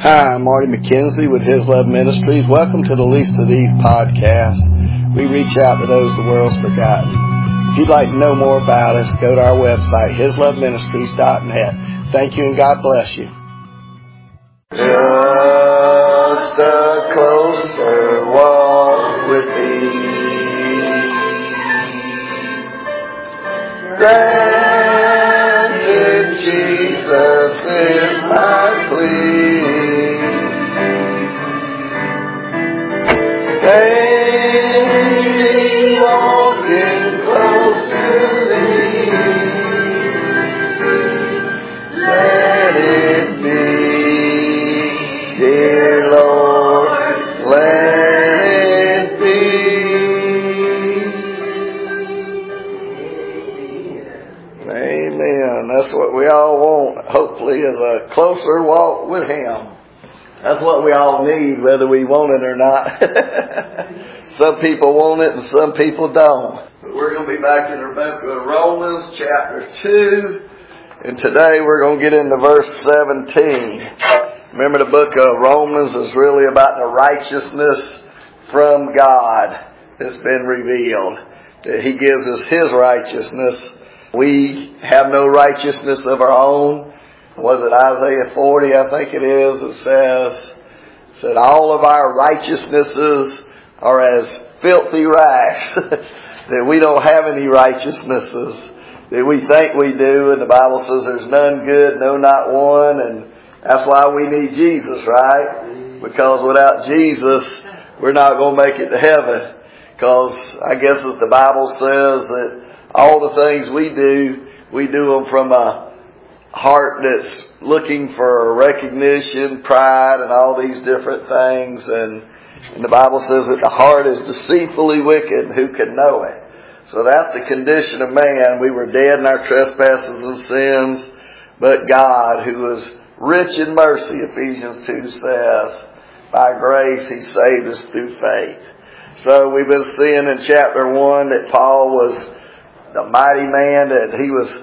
Hi, I'm Marty McKenzie with His Love Ministries. Welcome to the Least of These podcast. We reach out to those the world's forgotten. If you'd like to know more about us, go to our website, hisloveministries.net. Thank you and God bless you. Just a closer walk with Thee. Granted, Jesus is my plea. Daily walking close to Thee. Let it be, dear Lord, let it be. Amen. That's what we all want, hopefully, is a closer walk with Him. That's what we all need, whether we want it or not. Some people want it and some people don't. But we're going to be back in the book of Romans chapter 2. And today we're going to get into verse 17. Remember, the book of Romans is really about the righteousness from God that's been revealed. That He gives us His righteousness. We have no righteousness of our own. Was it Isaiah 40, I think it is, it said all of our righteousnesses are as filthy rags. That we don't have any righteousnesses that we think we do, and the Bible says there's none good, no, not one, and that's why we need Jesus, right? Because without Jesus, we're not going to make it to heaven. Because I guess as the Bible says that all the things we do them from a heart that's looking for recognition, pride, and all these different things. And the Bible says that the heart is deceitfully wicked. Who can know it? So that's the condition of man. We were dead in our trespasses and sins, but God, who is rich in mercy, Ephesians 2 says, by grace He saved us through faith. So we've been seeing in chapter 1 that Paul was the mighty man, that he was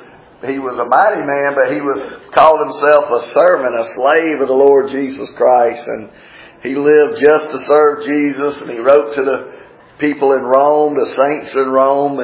a mighty man, but he called himself a servant, a slave of the Lord Jesus Christ. And he lived just to serve Jesus. And he wrote to the people in Rome, the saints in Rome,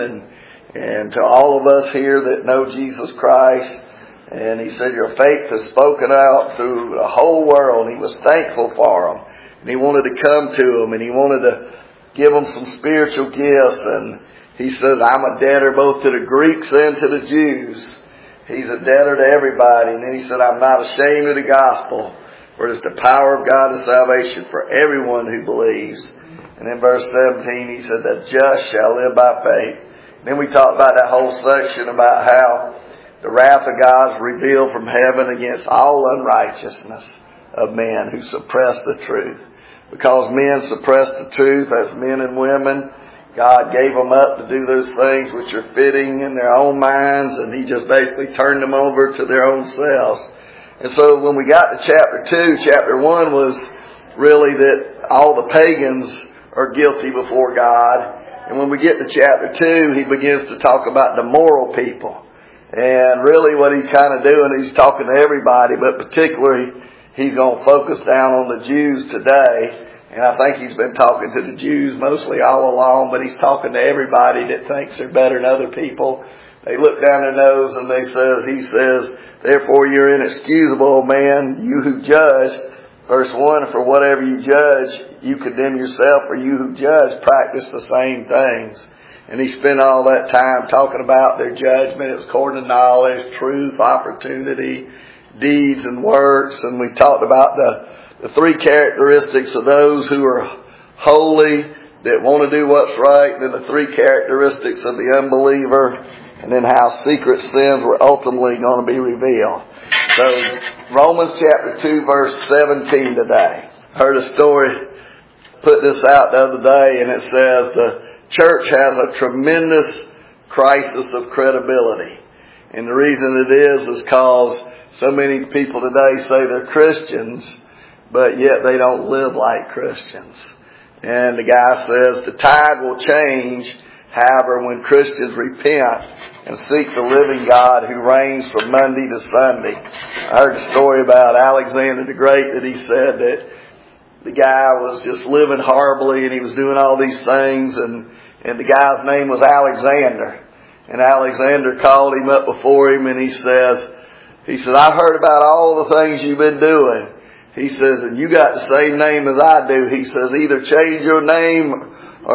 and to all of us here that know Jesus Christ. And he said, your faith has spoken out through the whole world. And he was thankful for them. And he wanted to come to them, and he wanted to give them some spiritual gifts. And he says, I'm a debtor both to the Greeks and to the Jews. He's a debtor to everybody. And then he said, I'm not ashamed of the gospel, for it is the power of God to salvation for everyone who believes. And in verse 17, he said, the just shall live by faith. And then we talked about that whole section about how the wrath of God is revealed from heaven against all unrighteousness of men who suppress the truth. Because men suppress the truth, as men and women, God gave them up to do those things which are fitting in their own minds, and He just basically turned them over to their own selves. And so when we got to chapter 2, chapter 1 was really that all the pagans are guilty before God. And when we get to chapter 2, he begins to talk about the moral people. And really what he's kind of doing, he's talking to everybody, but particularly he's going to focus down on the Jews today. And I think he's been talking to the Jews mostly all along, but he's talking to everybody that thinks they're better than other people. They look down their nose and he says, therefore you're inexcusable, man, you who judge. Verse 1, for whatever you judge, you condemn yourself, for you who judge practice the same things. And he spent all that time talking about their judgment. It was according to knowledge, truth, opportunity, deeds, and works. And we talked about the three characteristics of those who are holy, that want to do what's right, then the three characteristics of the unbeliever, and then how secret sins were ultimately going to be revealed. So, Romans chapter 2, verse 17 today. I heard a story, put this out the other day, and it says the church has a tremendous crisis of credibility. And the reason it is because so many people today say they're Christians, but yet they don't live like Christians. And the guy says the tide will change However, when Christians repent and seek the living God who reigns from Monday to Sunday. I heard a story about Alexander the Great that he said that the guy was just living horribly and he was doing all these things, and the guy's name was Alexander. And Alexander called him up before him and he says, I've heard about all the things you've been doing. He says, and you got the same name as I do. He says, either change your name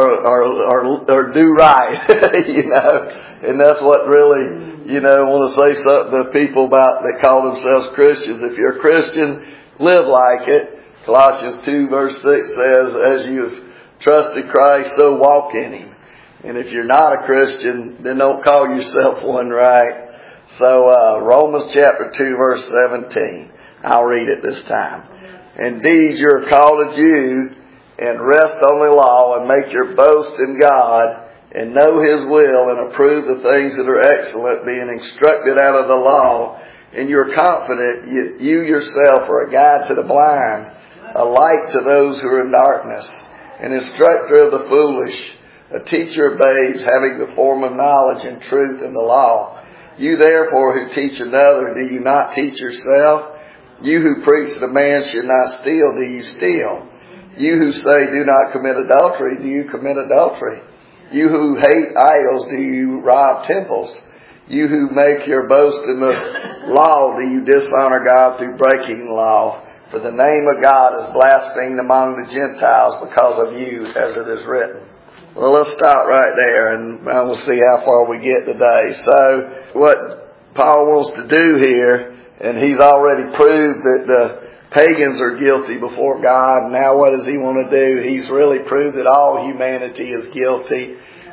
or do right. You know. And that's what really, I want to say something to people about that call themselves Christians. If you're a Christian, live like it. Colossians 2 verse 6 says, as you've trusted Christ, so walk in Him. And if you're not a Christian, then don't call yourself one, right? So, Romans chapter 2 verse 17. I'll read it this time. Indeed, you're called a Jew, and rest on the law, and make your boast in God, and know His will, and approve the things that are excellent, being instructed out of the law. And you're confident you yourself are a guide to the blind, a light to those who are in darkness, an instructor of the foolish, a teacher of babes, having the form of knowledge and truth in the law. You therefore who teach another, do you not teach yourself? You who preach that a man should not steal, do you steal? You who say do not commit adultery, do you commit adultery? You who hate idols, do you rob temples? You who make your boast in the law, do you dishonor God through breaking the law? For the name of God is blasphemed among the Gentiles because of you, as it is written. Well, let's stop right there, and we'll see how far we get today. So, what Paul wants to do here, and he's already proved that the pagans are guilty before God. And now what does he want to do? He's really proved that all humanity is guilty.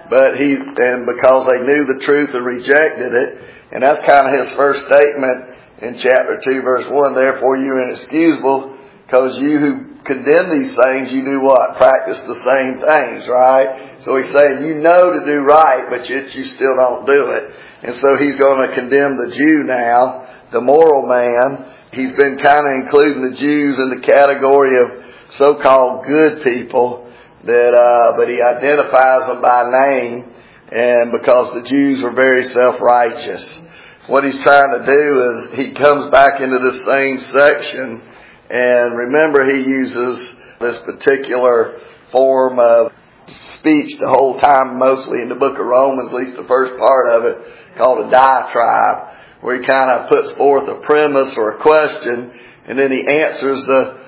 And because they knew the truth and rejected it. And that's kind of his first statement in chapter 2 verse 1. Therefore you are inexcusable, because you who condemn these things, you do what? Practice the same things, right? So he's saying you know to do right, but yet you still don't do it. And so he's going to condemn the Jew now, the moral man. He's been kind of including the Jews in the category of so-called good people, but he identifies them by name, and because the Jews were very self-righteous. What he's trying to do is he comes back into the same section, and remember he uses this particular form of speech the whole time, mostly in the book of Romans, at least the first part of it, called a diatribe, where he kind of puts forth a premise or a question, and then he answers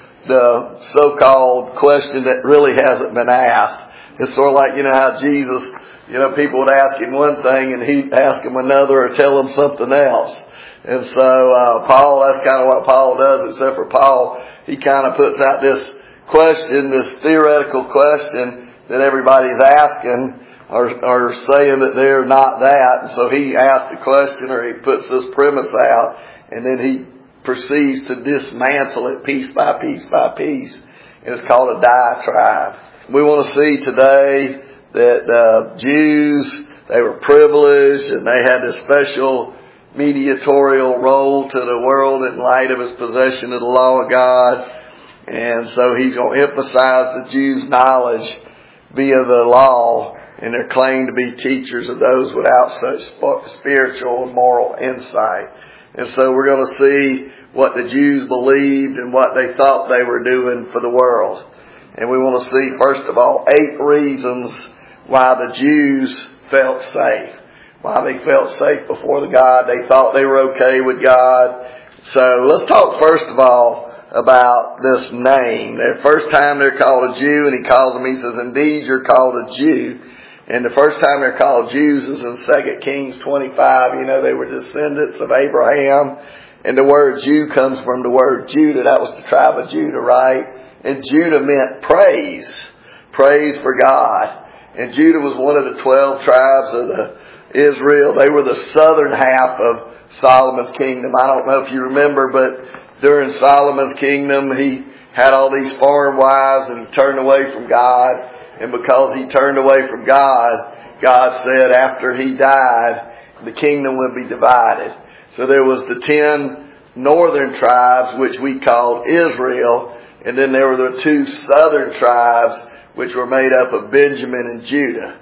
the so-called question that really hasn't been asked. It's sort of like, how Jesus, people would ask him one thing and he'd ask them another or tell them something else. And so Paul, that's kind of what Paul does, except for Paul, he kind of puts out this question, this theoretical question that everybody's asking, or saying that they're not that. And so he asks the question, or he puts this premise out, and then he proceeds to dismantle it piece by piece by piece. And it's called a diatribe. We want to see today that Jews, they were privileged, and they had this special mediatorial role to the world in light of his possession of the law of God. And so he's going to emphasize the Jews' knowledge via the law and their claim to be teachers of those without such spiritual and moral insight. And so we're going to see what the Jews believed and what they thought they were doing for the world. And we want to see, first of all, 8 reasons why the Jews felt safe. Why they felt safe before the God. They thought they were okay with God. So let's talk first of all about this name. The first time they're called a Jew, and he calls them, he says, indeed you're called a Jew. And the first time they're called Jews is in 2 Kings 25. They were descendants of Abraham. And the word Jew comes from the word Judah. That was the tribe of Judah, right? And Judah meant praise. Praise for God. And Judah was one of the 12 tribes of Israel. They were the southern half of Solomon's kingdom. I don't know if you remember, but during Solomon's kingdom, he had all these foreign wives and he turned away from God. And because he turned away from God, God said after he died, the kingdom would be divided. So there was the 10 northern tribes, which we called Israel. And then there were the 2 southern tribes, which were made up of Benjamin and Judah.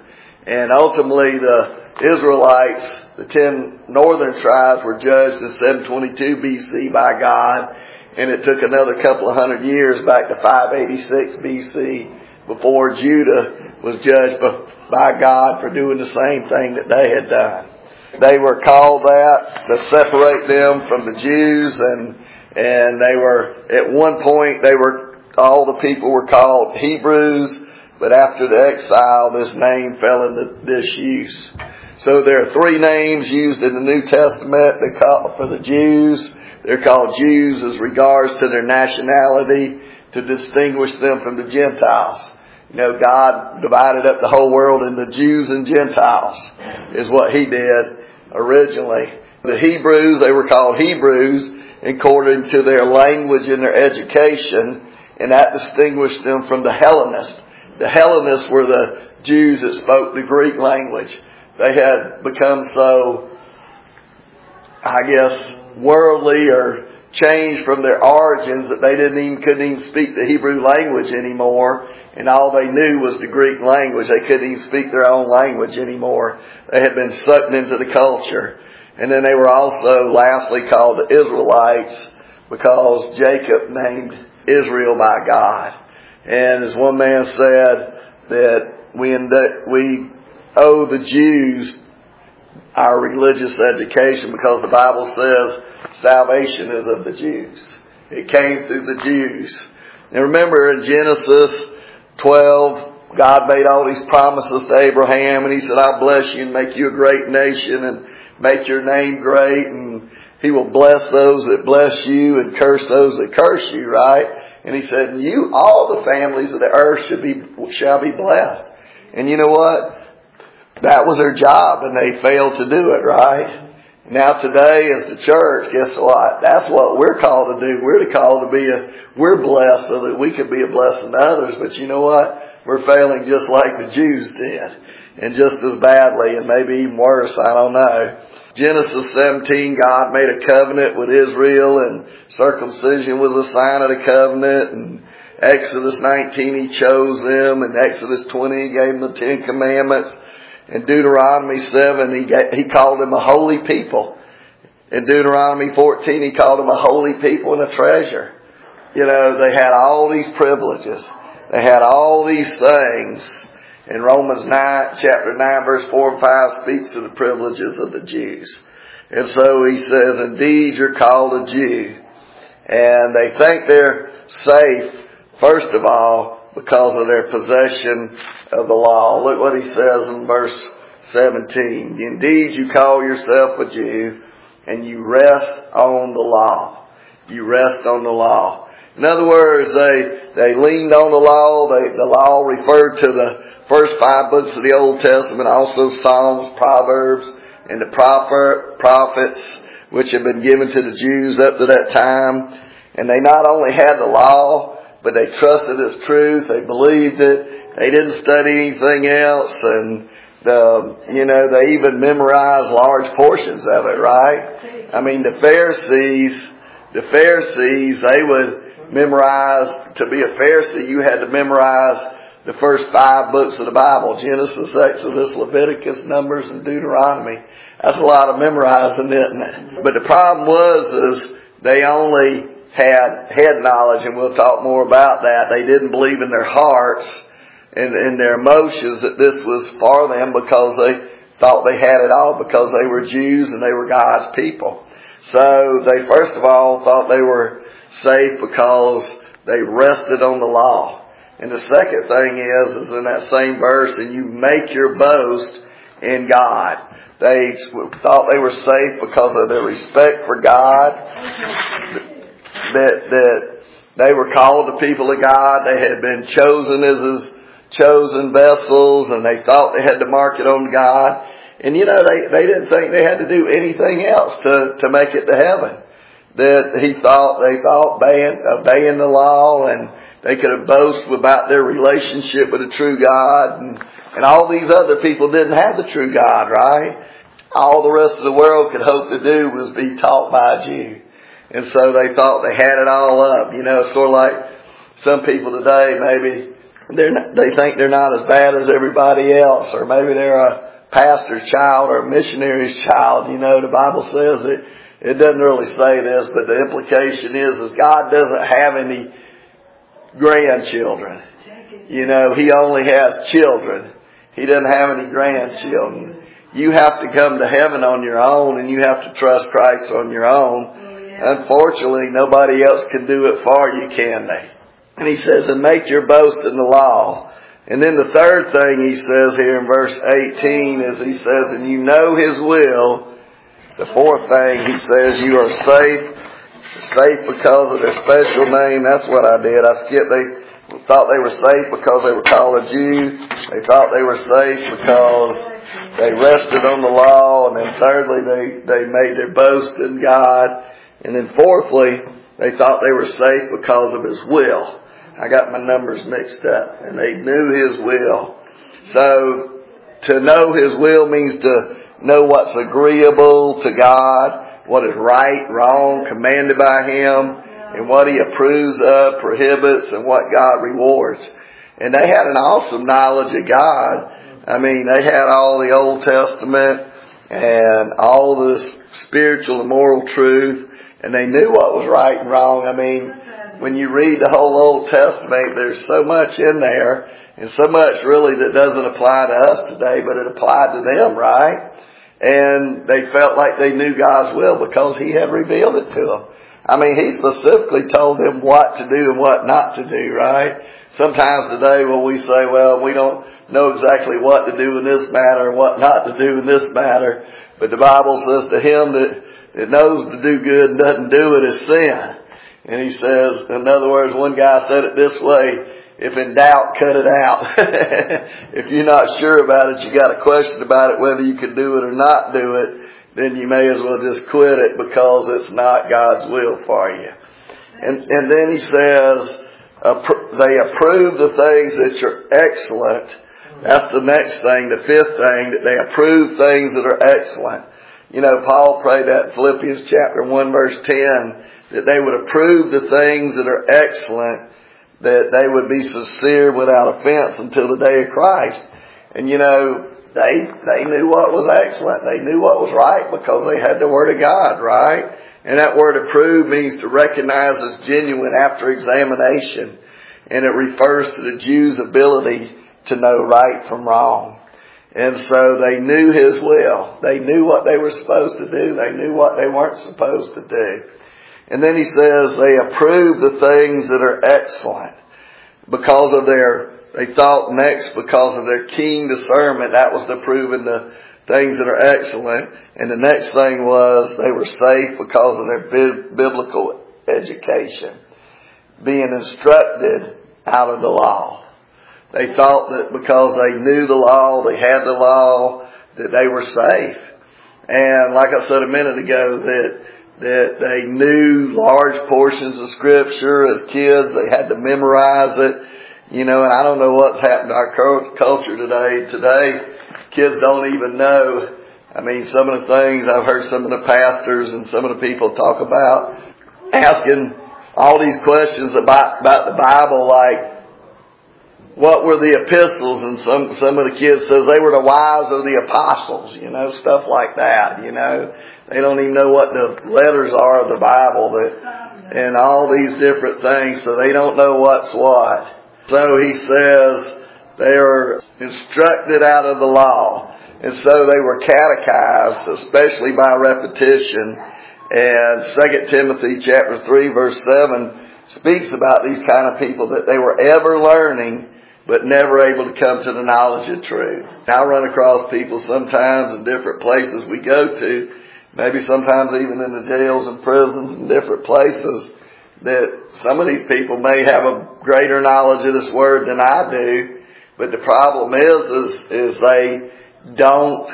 And ultimately the Israelites, the 10 northern tribes, were judged in 722 BC by God. And it took another couple of hundred years back to 586 BC before Judah was judged by God for doing the same thing that they had done. They were called that to separate them from the Jews, and they were, at one point, all the people were called Hebrews, but after the exile, this name fell into disuse. So there are 3 names used in the New Testament for the Jews. They're called Jews as regards to their nationality, to distinguish them from the Gentiles. God divided up the whole world into Jews and Gentiles, is what He did originally. The Hebrews, they were called Hebrews according to their language and their education, and that distinguished them from the Hellenists. The Hellenists were the Jews that spoke the Greek language. They had become so, worldly or changed from their origins that they couldn't even speak the Hebrew language anymore, and all they knew was the Greek language. They couldn't even speak their own language anymore. They had been sucked into the culture. And then they were also lastly called the Israelites because Jacob named Israel by God. And as one man said, that we owe the Jews our religious education because the Bible says salvation is of the Jews. It came through the Jews. And remember in Genesis 12, God made all these promises to Abraham, and He said, I'll bless you and make you a great nation and make your name great, and He will bless those that bless you and curse those that curse you, right? And He said, all the families of the earth shall be blessed. And you know what? That was their job, and they failed to do it, right? Now today as the church, guess what? That's what we're called to do. We're called to we're blessed so that we can be a blessing to others. But you know what? We're failing just like the Jews did. And just as badly, and maybe even worse, I don't know. Genesis 17, God made a covenant with Israel, and circumcision was a sign of the covenant. And Exodus 19, He chose them. And Exodus 20, He gave them the 10 Commandments. In Deuteronomy 7, he called them a holy people. In Deuteronomy 14, He called them a holy people and a treasure. They had all these privileges. They had all these things. In Romans chapter 9, verse 4 and 5 speaks to the privileges of the Jews. And so he says, indeed, you're called a Jew. And they think they're safe, first of all, because of their possession of the law. Look what he says in verse 17. Indeed, you call yourself a Jew, and you rest on the law. You rest on the law. In other words, they leaned on the law. The law referred to the first 5 books of the Old Testament, also Psalms, Proverbs, and the prophets, which had been given to the Jews up to that time. And they not only had the law, but they trusted its truth. They believed it. They didn't study anything else. And, they even memorized large portions of it, right? I mean, the Pharisees, they would memorize, to be a Pharisee, you had to memorize the first 5 books of the Bible. Genesis, Exodus, Leviticus, Numbers, and Deuteronomy. That's a lot of memorizing, isn't it? But the problem was they only had head knowledge, and we'll talk more about that. They didn't believe in their hearts and in their emotions that this was for them because they thought they had it all because they were Jews and they were God's people. So they first of all thought they were safe because they rested on the law. And the second thing is in that same verse, and you make your boast in God. They thought they were safe because of their respect for God. That they were called the people of God. They had been chosen as His chosen vessels, and they thought they had to mark it on God. And they didn't think they had to do anything else to make it to heaven. That they thought obeying the law, and they could have boasted about their relationship with the true God, and all these other people didn't have the true God, right? All the rest of the world could hope to do was be taught by a Jew. And so they thought they had it all up. Sort of like some people today, maybe they think they're not as bad as everybody else, or maybe they're a pastor's child or a missionary's child. You know, the Bible says it doesn't really say this, but the implication is God doesn't have any grandchildren. You know, He only has children. He doesn't have any grandchildren. You have to come to heaven on your own, and you have to trust Christ on your own. Unfortunately, nobody else can do it for you, can they? And He says, and make your boast in the law. And then the third thing He says here in verse 18 is He says, and you know His will. The fourth thing He says, you are safe because of their special name. That's what I did. I skipped. They thought they were safe because they were called a Jew. They thought they were safe because they rested on the law. And then thirdly, they made their boast in God. And then fourthly, they thought they were safe because of His will. I got my numbers mixed up. And they knew His will. So, to know His will means to know what's agreeable to God, what is right, wrong, commanded by Him, and what He approves of, prohibits, and what God rewards. And they had an awesome knowledge of God. I mean, they had all the Old Testament and all this spiritual and moral truth, and they knew what was right and wrong. I mean, when you read the whole Old Testament, there's so much in there, and so much really that doesn't apply to us today, but it applied to them, right? And they felt like they knew God's will because He had revealed it to them. I mean, He specifically told them what to do and what not to do, right? Sometimes today when we say, well, we don't know exactly what to do in this matter and what not to do in this matter. But the Bible says to him that knows to do good and doesn't do it is sin. And He says, in other words, one guy said it this way, if in doubt, cut it out. If you're not sure about it, you got a question about it, whether you can do it or not do it, then you may as well just quit it because it's not God's will for you. And then He says, they approve the things that are excellent. That's the next thing, the fifth thing, that they approve things that are excellent. You know, Paul prayed that in Philippians chapter 1 verse 10, that they would approve the things that are excellent, that they would be sincere without offense until the day of Christ. And you know, they knew what was excellent. They knew what was right because they had the Word of God, right? And that word approve means to recognize as genuine after examination. And it refers to the Jews' ability to know right from wrong. And so they knew His will. They knew what they were supposed to do. They knew what they weren't supposed to do. And then He says they approve the things that are excellent because of they thought next because of their keen discernment. That was to proving the things that are excellent. And the next thing was they were safe because of their biblical education, being instructed out of the law. They thought that because they knew the law, they had the law, that they were safe. And like I said a minute ago, that they knew large portions of Scripture as kids. They had to memorize it. You know, and I don't know what's happened to our culture today. Today, kids don't even know. I mean, some of the things I've heard some of the pastors and some of the people talk about asking all these questions about the Bible, like, what were the epistles? And some of the kids says they were the wives of the apostles, you know, stuff like that, you know. They don't even know what the letters are of the Bible and all these different things, so they don't know what's what. So he says they are instructed out of the law. And so they were catechized, especially by repetition. And 2 Timothy chapter 3 verse 7 speaks about these kind of people, that they were ever learning but never able to come to the knowledge of truth. I run across people sometimes in different places we go to, maybe sometimes even in the jails and prisons and different places, that some of these people may have a greater knowledge of this Word than I do, but the problem is they don't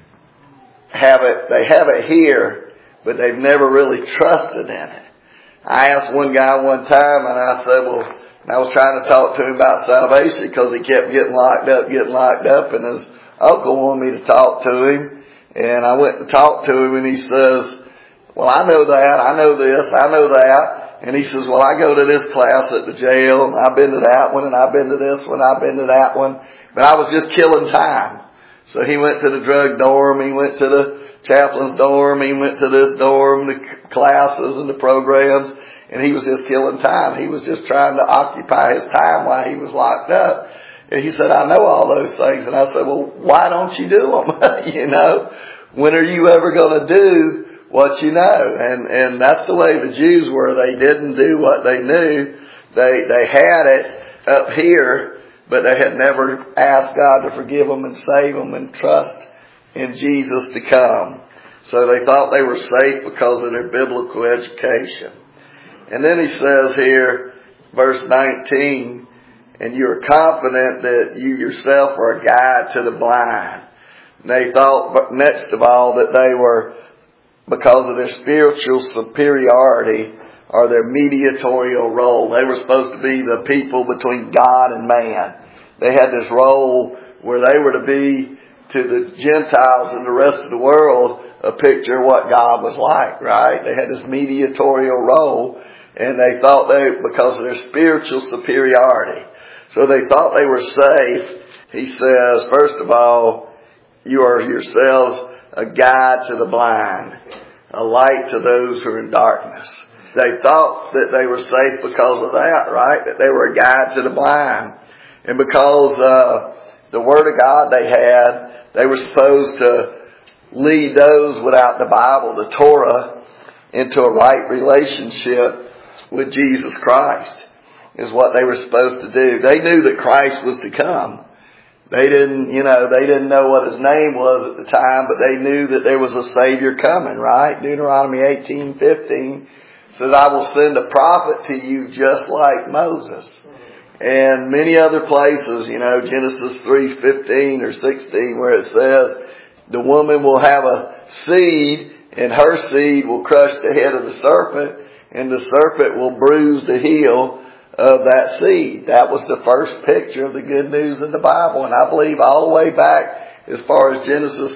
have it. They have it here, but they've never really trusted in it. I asked one guy one time, and I said, well, I was trying to talk to him about salvation because he kept getting locked up, and his uncle wanted me to talk to him, and I went to talk to him, and he says, well, I know that, I know this, I know that. And he says, well, I go to this class at the jail, and I've been to that one, and I've been to this one, I've been to that one. But I was just killing time. So he went to the drug dorm, he went to the chaplain's dorm, he went to this dorm, the classes and the programs, and he was just killing time. He was just trying to occupy his time while he was locked up. And he said, I know all those things. And I said, well, why don't you do them? You know, when are you ever going to do what you know? And that's the way the Jews were. They didn't do what they knew. They had it up here, but they had never asked God to forgive them and save them and trust in Jesus to come. So they thought they were safe because of their biblical education. And then he says here, verse 19, and you are confident that you yourself are a guide to the blind. And they thought, next of all, that they were, because of their spiritual superiority or their mediatorial role, they were supposed to be the people between God and man. They had this role where they were to be to the Gentiles and the rest of the world a picture of what God was like, right? They had this mediatorial role, and they thought because of their spiritual superiority. So they thought they were safe. He says, first of all, you are yourselves a guide to the blind, a light to those who are in darkness. They thought that they were safe because of that, right? That they were a guide to the blind. And because the Word of God they had, they were supposed to lead those without the Bible, the Torah, into a right relationship with Jesus Christ, is what they were supposed to do. They knew that Christ was to come. They didn't know what his name was at the time, but they knew that there was a Savior coming, right? Deuteronomy 18:15 says, I will send a prophet to you just like Moses. And many other places, Genesis 3:15 or 16, where it says, the woman will have a seed, and her seed will crush the head of the serpent, and the serpent will bruise the heel of that seed. That was the first picture of the good news in the Bible. And I believe all the way back as far as Genesis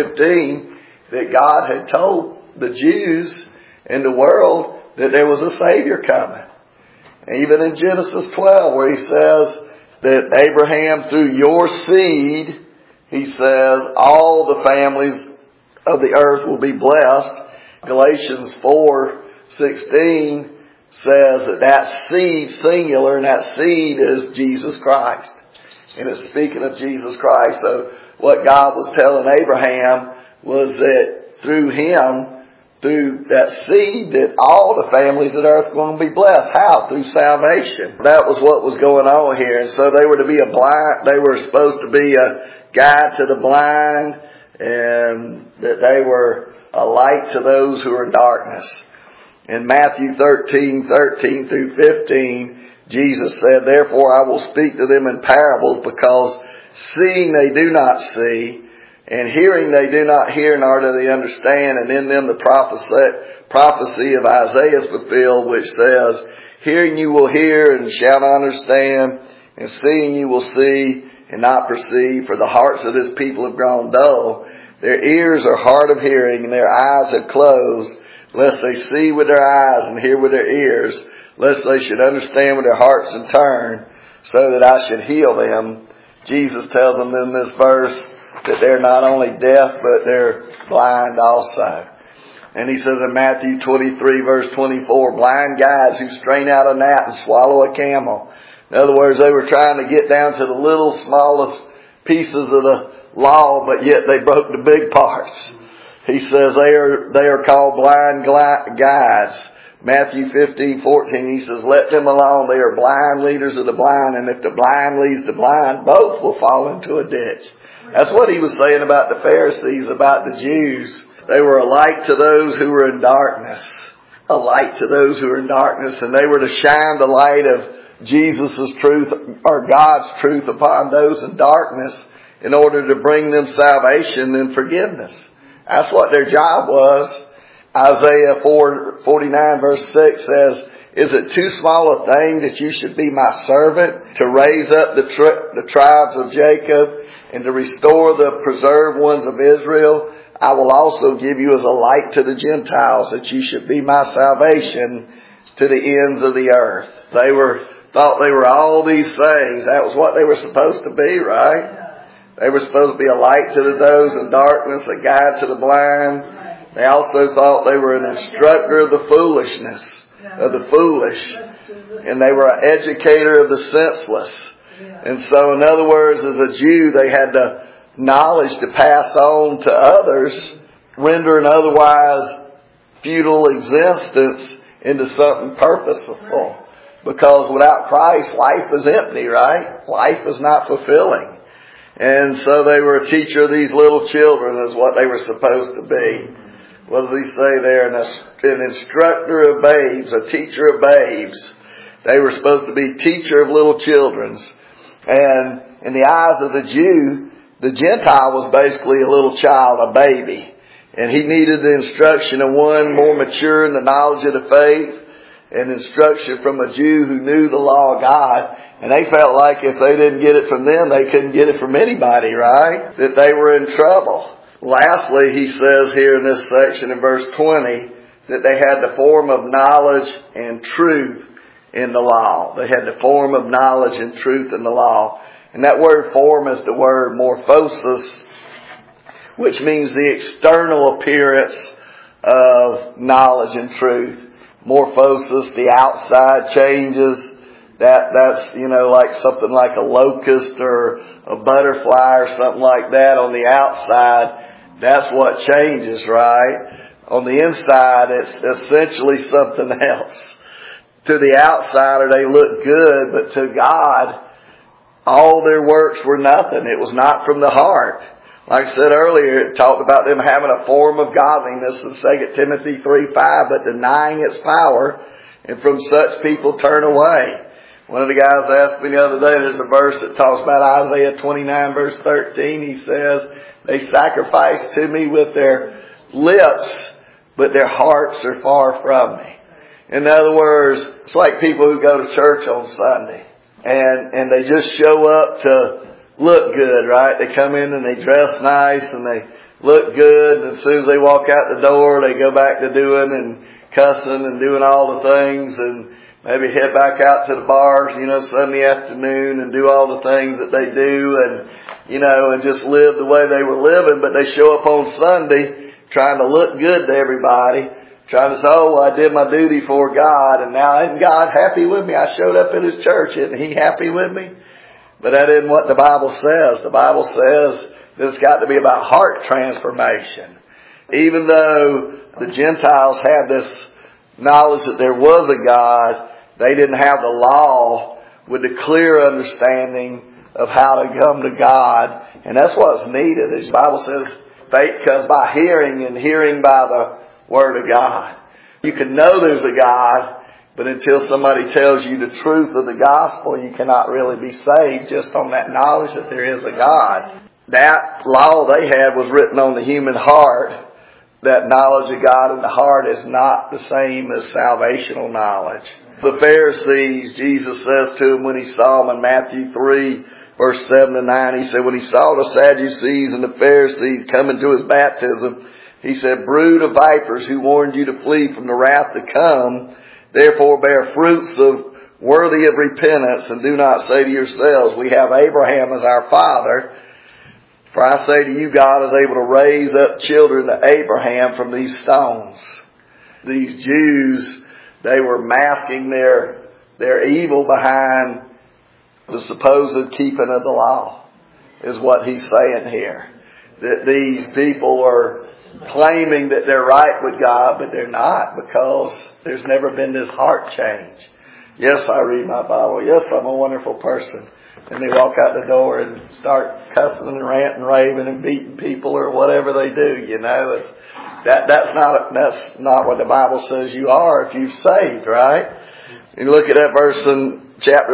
3:15 that God had told the Jews and the world that there was a Savior coming. And even in Genesis 12 where he says that Abraham, through your seed, he says, all the families of the earth will be blessed. Galatians 4:16 says that seed, singular, and that seed is Jesus Christ. And it's speaking of Jesus Christ. So what God was telling Abraham was that through him, through that seed, that all the families of the earth were going to be blessed. How? Through salvation. That was what was going on here. And so they were to be they were supposed to be a guide to the blind, and that they were a light to those who are in darkness. In Matthew 13:13 through 15, Jesus said, therefore I will speak to them in parables, because seeing they do not see, and hearing they do not hear, nor do they understand. And in them the prophecy of Isaiah is fulfilled, which says, hearing you will hear and shall not understand, and seeing you will see and not perceive, for the hearts of this people have grown dull. Their ears are hard of hearing, and their eyes have closed, lest they see with their eyes and hear with their ears, lest they should understand with their hearts and turn, so that I should heal them. Jesus tells them in this verse that they're not only deaf, but they're blind also. And he says in Matthew 23 verse 24, blind guides who strain out a gnat and swallow a camel. In other words, they were trying to get down to the little smallest pieces of the law, but yet they broke the big parts. He says they are called blind guides. Matthew 15:14, he says, let them alone. They are blind leaders of the blind. And if the blind leads the blind, both will fall into a ditch. That's what he was saying about the Pharisees, about the Jews. They were a light to those who were in darkness. A light to those who were in darkness. And they were to shine the light of Jesus' truth, or God's truth, upon those in darkness in order to bring them salvation and forgiveness. That's what their job was. Isaiah 49 verse 6 says, is it too small a thing that you should be my servant, to raise up the tribes of Jacob and to restore the preserved ones of Israel? I will also give you as a light to the Gentiles, that you should be my salvation to the ends of the earth. They thought they were all these things. That was what they were supposed to be, right? They were supposed to be a light to those in darkness, a guide to the blind. They also thought they were an instructor of the foolishness, of the foolish. And they were an educator of the senseless. And so, in other words, as a Jew, they had the knowledge to pass on to others, render an otherwise futile existence into something purposeful. Because without Christ, life is empty, right? Life is not fulfilling. And so they were a teacher of these little children is what they were supposed to be. What does he say there? An instructor of babes, a teacher of babes. They were supposed to be teacher of little children's. And in the eyes of the Jew, the Gentile was basically a little child, a baby. And he needed the instruction of one more mature in the knowledge of the faith, and instruction from a Jew who knew the law of God. And they felt like if they didn't get it from them, they couldn't get it from anybody, right? That they were in trouble. Lastly, he says here in this section in verse 20, that they had the form of knowledge and truth in the law. They had the form of knowledge and truth in the law. And that word form is the word morphosis, which means the external appearance of knowledge and truth. Morphosis, the outside changes. That's, like something like a locust or a butterfly or something like that on the outside. That's what changes, right? On the inside, it's essentially something else. To the outsider, they look good, but to God, all their works were nothing. It was not from the heart. Like I said earlier, it talked about them having a form of godliness in 2 Timothy 3:5, but denying its power, and from such people turn away. One of the guys asked me the other day, there's a verse that talks about Isaiah 29 verse 13. He says, they sacrifice to me with their lips, but their hearts are far from me. In other words, it's like people who go to church on Sunday and they just show up to look good, right? They come in and they dress nice and they look good, and as soon as they walk out the door, they go back to doing and cussing and doing all the things, and maybe head back out to the bars, Sunday afternoon, and do all the things that they do, and and just live the way they were living. But they show up on Sunday trying to look good to everybody, trying to say, I did my duty for God, and now isn't God happy with me? I showed up at His church. Isn't He happy with me? But that isn't what the Bible says. The Bible says that it's got to be about heart transformation. Even though the Gentiles had this knowledge that there was a God, they didn't have the law with the clear understanding of how to come to God. And that's what's needed. The Bible says faith comes by hearing, and hearing by the Word of God. You can know there's a God, but until somebody tells you the truth of the gospel, you cannot really be saved just on that knowledge that there is a God. That law they had was written on the human heart. That knowledge of God in the heart is not the same as salvational knowledge. The Pharisees, Jesus says to them when He saw them in Matthew 3, verse 7 to 9, He said, when He saw the Sadducees and the Pharisees coming to His baptism, He said, brood of vipers, who warned you to flee from the wrath to come, therefore bear fruits worthy of repentance, and do not say to yourselves, we have Abraham as our father. For I say to you, God is able to raise up children to Abraham from these stones. These Jews, they were masking their evil behind the supposed keeping of the law, is what he's saying here. That these people are claiming that they're right with God, but they're not, because there's never been this heart change. Yes, I read my Bible. Yes, I'm a wonderful person. And they walk out the door and start cussing and ranting and raving and beating people or whatever they do. That's not what the Bible says you are if you've saved, right? You look at that verse in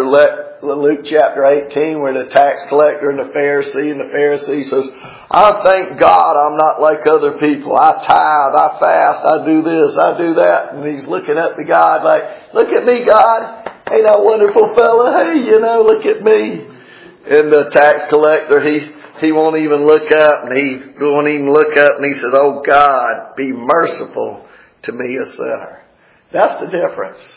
Luke chapter 18, where the tax collector and the Pharisee says, I thank God I'm not like other people. I tithe, I fast, I do this, I do that. And he's looking up to God like, look at me, God. Ain't I a wonderful fella? Hey, look at me. And the tax collector, he won't even look up, and he won't even look up, and he says, oh God, be merciful to me, a sinner. That's the difference.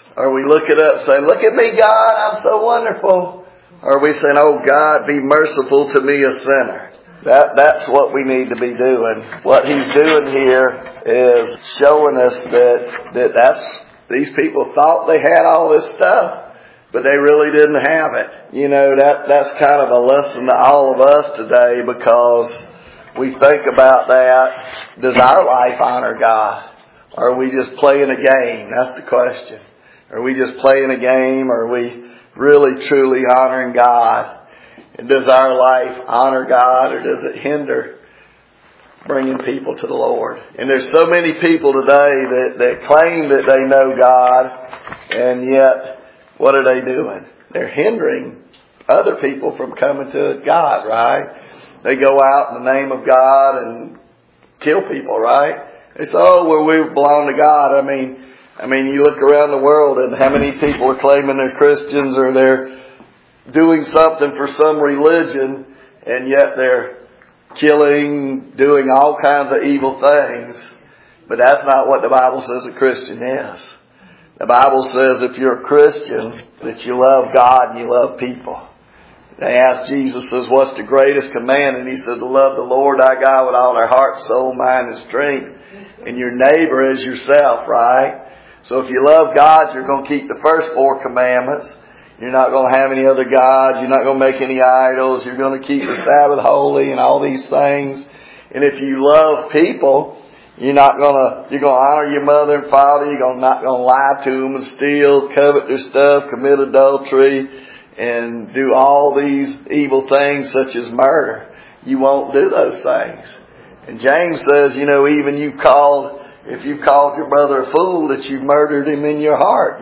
Are we looking up saying, look at me, God, I'm so wonderful? Or are we saying, oh God, be merciful to me, a sinner? That's what we need to be doing. What he's doing here is showing us that's these people thought they had all this stuff, but they really didn't have it. That's kind of a lesson to all of us today, because we think about that. Does our life honor God? Or are we just playing a game? That's the question. Are we just playing a game, or are we really truly honoring God? And does our life honor God, or does it hinder bringing people to the Lord? And there's so many people today that claim that they know God, and yet what are they doing? They're hindering other people from coming to God, right? They go out in the name of God and kill people, right? They say, oh, well, we belong to God. I mean, you look around the world and how many people are claiming they're Christians, or they're doing something for some religion, and yet they're killing, doing all kinds of evil things. But that's not what the Bible says a Christian is. The Bible says if you're a Christian, that you love God and you love people. They asked Jesus, says, what's the greatest command? And he said, to love the Lord thy God with all their heart, soul, mind, and strength, and your neighbor as yourself, right? So if you love God, you're going to keep the first 4 commandments. You're not going to have any other gods. You're not going to make any idols. You're going to keep the Sabbath holy and all these things. And if you love people, you're going to honor your mother and father. You're not going to lie to them and steal, covet their stuff, commit adultery, and do all these evil things such as murder. You won't do those things. And James says, even if you've called your brother a fool, that you've murdered him in your heart,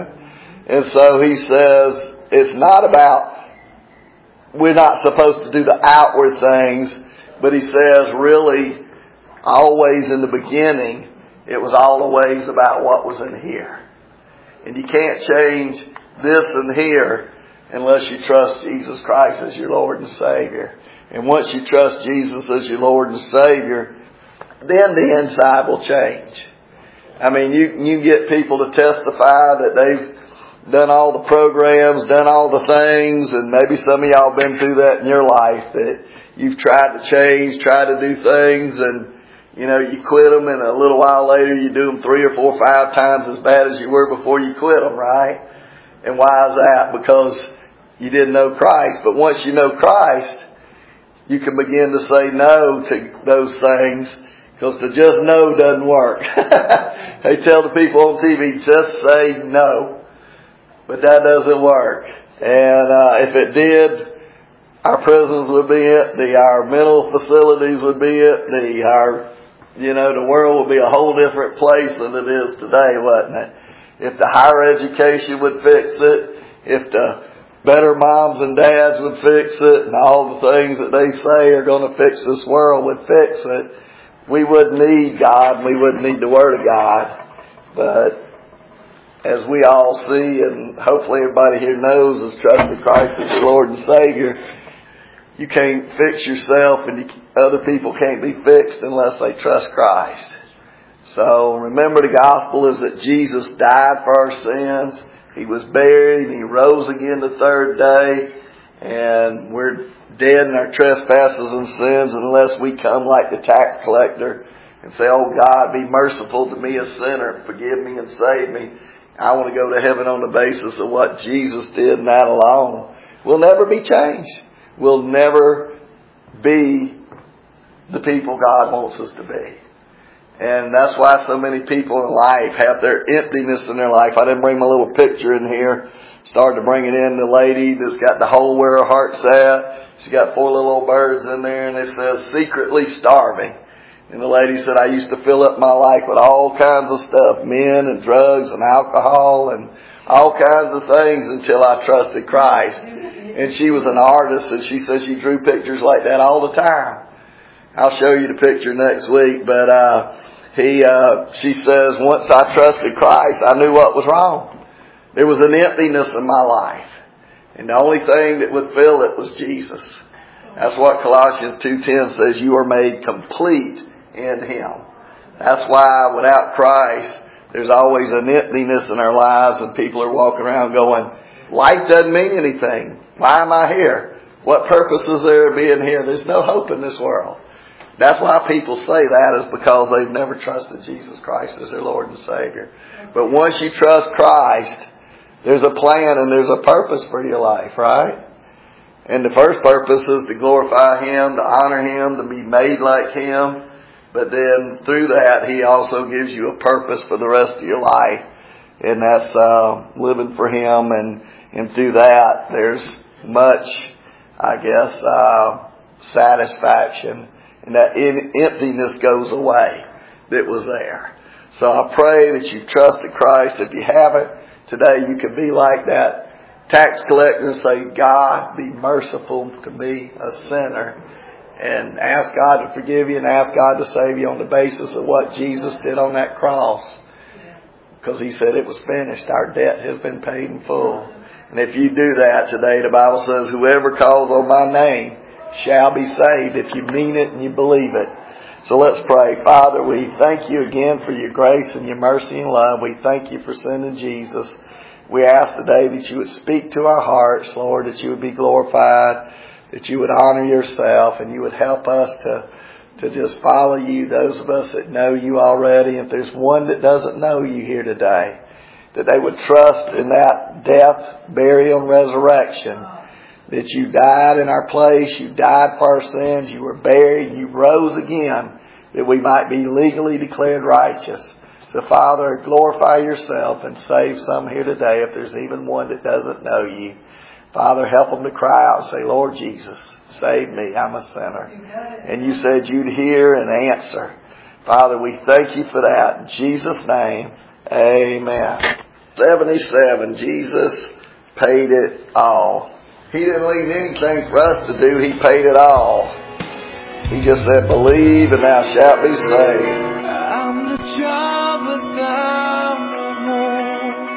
And so he says, it's not about, we're not supposed to do the outward things, but he says really, always in the beginning, it was always about what was in here. And you can't change this and here unless you trust Jesus Christ as your Lord and Savior. And once you trust Jesus as your Lord and Savior, then the inside will change. I mean, you get people to testify that they've done all the programs, done all the things, and maybe some of y'all been through that in your life, that you've tried to change, tried to do things, and you quit them, and a little while later you do them 3 or 4 or 5 times as bad as you were before you quit them, right? And why is that? Because you didn't know Christ. But once you know Christ, you can begin to say no to those things, because to just no doesn't work. They tell the people on TV, just say no. But that doesn't work. And if it did, our prisons would be empty, our mental facilities would be empty, the world would be a whole different place than it is today, wouldn't it? If the higher education would fix it, if the better moms and dads would fix it, and all the things that they say are going to fix this world would fix it, we wouldn't need God, and we wouldn't need the Word of God. But as we all see, and hopefully everybody here knows, is trusting Christ as your Lord and Savior, you can't fix yourself, and other people can't be fixed unless they trust Christ. So remember, the gospel is that Jesus died for our sins. He was buried, and He rose again the 3rd day, and we're dead in our trespasses and sins unless we come like the tax collector and say, oh God, be merciful to me, a sinner, forgive me and save me. I want to go to heaven on the basis of what Jesus did and that alone. We'll never be changed. We'll never be the people God wants us to be. And that's why so many people in life have their emptiness in their life. I didn't bring my little picture in here. Started to bring it in. The lady that's got the hole where her heart's at. She's got 4 little old birds in there, and it says, secretly starving. And the lady said, I used to fill up my life with all kinds of stuff, men and drugs and alcohol and all kinds of things until I trusted Christ. And she was an artist, and she said she drew pictures like that all the time. I'll show you the picture next week, but she says, once I trusted Christ, I knew what was wrong. There was an emptiness in my life, and the only thing that would fill it was Jesus. That's what Colossians 2:10 says, you are made complete in Him. That's why without Christ, There's always an emptiness in our lives, and people are walking around going, life doesn't mean anything. Why am I here? What purpose is there of being here? There's no hope in this world. That's why people say that, is because they've never trusted Jesus Christ as their Lord and Savior. But once you trust Christ, there's a plan and there's a purpose for your life, right? And the first purpose is to glorify Him, to honor Him, to be made like Him. But then through that, He also gives you a purpose for the rest of your life. And that's living for Him. And through that, there's much, I guess, satisfaction. And that emptiness goes away that was there. So I pray that you've trusted Christ. If you haven't, today you can be like that tax collector and say, God, be merciful to me, a sinner. And ask God to forgive you and ask God to save you on the basis of what Jesus did on that cross. Because He said it was finished. Our debt has been paid in full. And if you do that today, the Bible says, whoever calls on my name shall be saved, if you mean it and you believe it. So let's pray. Father, we thank you again for your grace and your mercy and love. We thank you for sending Jesus. We ask today that you would speak to our hearts, Lord, that you would be glorified, that you would honor yourself, and you would help us to just follow you, those of us that know you already. If there's one that doesn't know you here today, that they would trust in that death, burial, and resurrection, that you died in our place, you died for our sins, you were buried, you rose again, that we might be legally declared righteous. So, Father, glorify yourself and save some here today if there's even one that doesn't know you. Father, help them to cry out and say, Lord Jesus, save me, I'm a sinner. And you said you'd hear and answer. Father, we thank you for that. In Jesus' name, amen. 77, Jesus paid it all. He didn't leave anything for us to do. He paid it all. He just said, believe and thou shalt be saved. I'm the child without a home.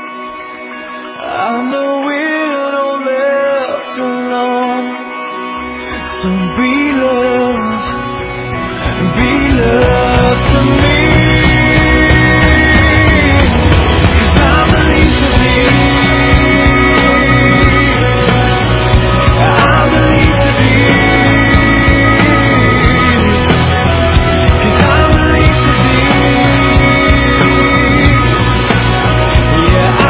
I'm the widow left alone. So be love to me. 'Cause I believe to be. I believe to be. 'Cause I believe to be. Yeah,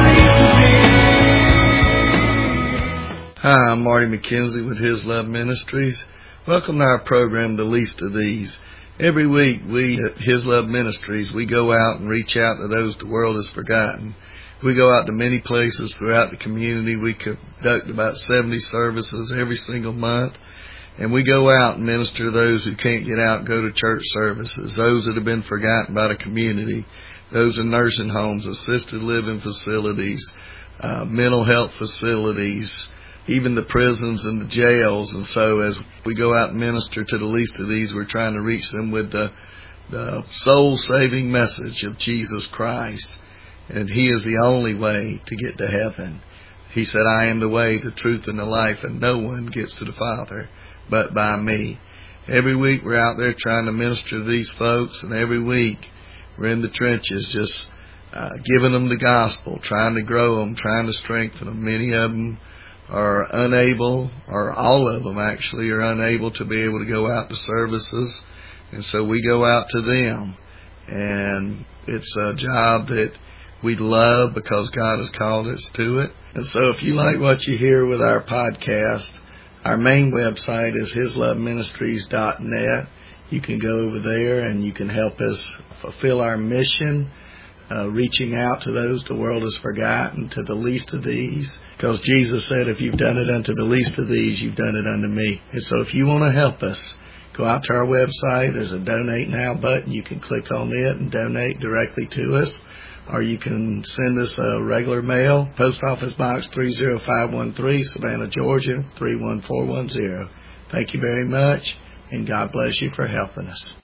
I believe to be. Hi, I'm Marty McKenzie with His Love Ministries. Welcome to our program, The Least of These. Every week we at His Love Ministries, we go out and reach out to those the world has forgotten. We go out to many places throughout the community. We conduct about 70 services every single month. And we go out and minister to those who can't get out and go to church services, those that have been forgotten by the community, those in nursing homes, assisted living facilities, mental health facilities, even the prisons and the jails. And so as we go out and minister to the least of these, we're trying to reach them with the soul-saving message of Jesus Christ. And He is the only way to get to heaven. He said, I am the way, the truth, and the life, and no one gets to the Father but by me. Every week we're out there trying to minister to these folks, and every week we're in the trenches just giving them the gospel, trying to grow them, trying to strengthen them. Many of them are unable, or all of them actually are unable to be able to go out to services. And so we go out to them. And it's a job that we love because God has called us to it. And so if you like what you hear with our podcast, our main website is hisloveministries.net. You can go over there and you can help us fulfill our mission, reaching out to those the world has forgotten, to the least of these. Because Jesus said, if you've done it unto the least of these, you've done it unto me. And so if you want to help us, go out to our website. There's a Donate Now button. You can click on it and donate directly to us. Or you can send us a regular mail, Post Office Box 30513, Savannah, Georgia 31410. Thank you very much, and God bless you for helping us.